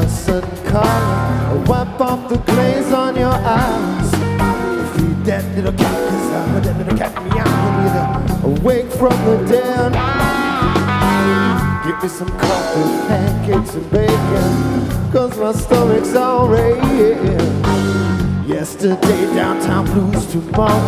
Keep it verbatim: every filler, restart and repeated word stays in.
sudden color, wipe off the glaze on your eyes. Feed that little cat, cause I heard that little cat meowing either awake from the dead. Give me some coffee, pancakes and bacon, cause my stomach's all red. Yesterday downtown blues, tomorrow